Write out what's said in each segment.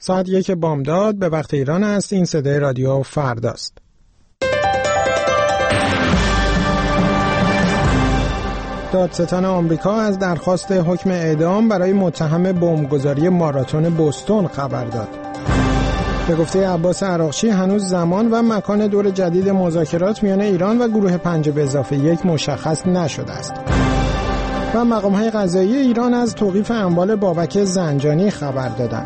ساعت 1 بامداد به وقت ایران است. این صدای رادیو فرداست. دادستان آمریکا از درخواست حکم اعدام برای متهم بمبگذاری ماراتون بوستون خبر داد. به گفته عباس عراقچی هنوز زمان و مکان دور جدید مذاکرات میان ایران و گروه 5+1 مشخص نشده است. و مقام‌های قضایی ایران از توقیف اموال بابک زنجانی خبر دادند.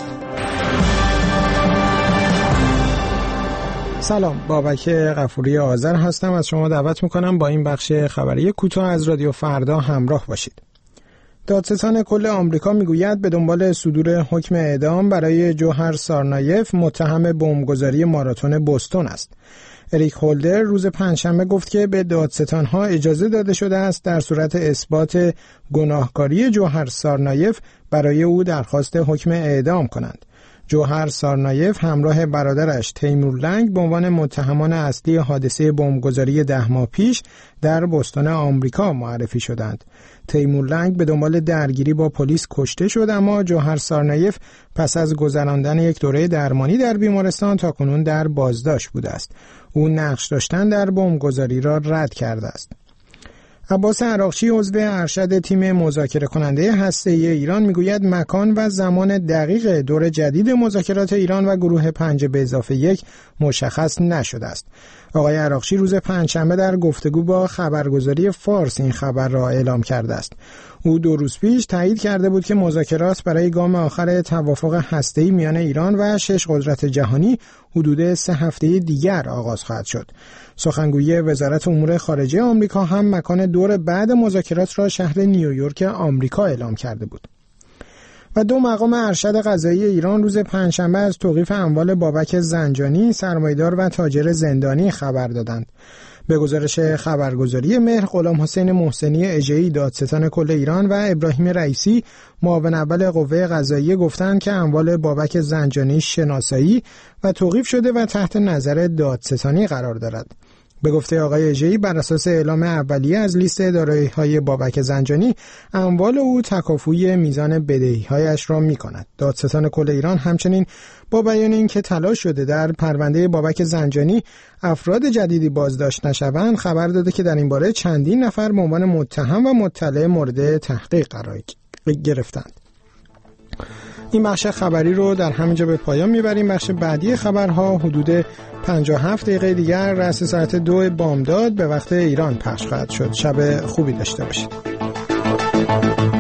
سلام، بابک غفوری آذر هستم. از شما دعوت میکنم با این بخش خبری کوتاه از رادیو فردا همراه باشید. دادستان کل آمریکا میگوید به دنبال صدور حکم اعدام برای جوهر سارنایف متهم بمبگذاری ماراتون بوستون است. اریک هولدر روز پنجشنبه گفت که به دادستانها اجازه داده شده است در صورت اثبات گناهکاری جوهر سارنایف برای او درخواست حکم اعدام کنند. جوهر سارنایف همراه برادرش تیمور لنگ به عنوان متهمان اصلی حادثه بمبگذاری 10 ماه پیش در بوستون آمریکا معرفی شدند. تیمور لنگ به دنبال درگیری با پلیس کشته شد، اما جوهر سارنایف پس از گذراندن یک دوره درمانی در بیمارستان تاکنون در بازداشت بوده است. او نقش داشتن در بمبگذاری را رد کرده است. عباس عراقچی عضو ارشد تیم مذاکره کننده هسته‌ای ایران میگوید مکان و زمان دقیق دور جدید مذاکرات ایران و گروه 5+1 مشخص نشده است. آقای عراقچی روز پنجشنبه در گفتگو با خبرگزاری فارس این خبر را اعلام کرده است. او 2 روز پیش تایید کرده بود که مذاکرات برای گام آخر توافق هسته‌ای میان ایران و 6 قدرت جهانی حدود 3 هفته دیگر آغاز خواهد شد. سخنگوی وزارت امور خارجه آمریکا هم مکان دور بعد مذاکرات را شهر نیویورک آمریکا اعلام کرده بود. و 2 مقام ارشد قضایی ایران روز پنجشنبه از توقیف اموال بابک زنجانی، سرمایه‌دار و تاجر زندانی خبر دادند. به گزارش خبرگزاری مهر، غلام حسین محسنی اژه‌ای دادستان کل ایران و ابراهیم رئیسی معاون اول قوه قضاییه گفتند که اموال بابک زنجانی شناسایی و توقیف شده و تحت نظر دادستانی قرار دارد. به گفته آقای اژه‌ای بر اساس اعلام اولیه از لیست دارایی‌های بابک زنجانی اموال او تکافوی میزان بدهی‌هایش را می‌کند. دادستان کل ایران همچنین با بیان اینکه تلاش شده در پرونده بابک زنجانی افراد جدیدی بازداشت نشوند خبر داده که در این باره چندین نفر به عنوان متهم و مطلع مورد تحقیق قرار گرفتند. این بخش خبری رو در همینجا به پایان میبریم. بخش بعدی خبرها حدود 57 دقیقه دیگر رأس ساعت 2 بامداد به وقت ایران پخش خواهد شد. شب خوبی داشته باشید.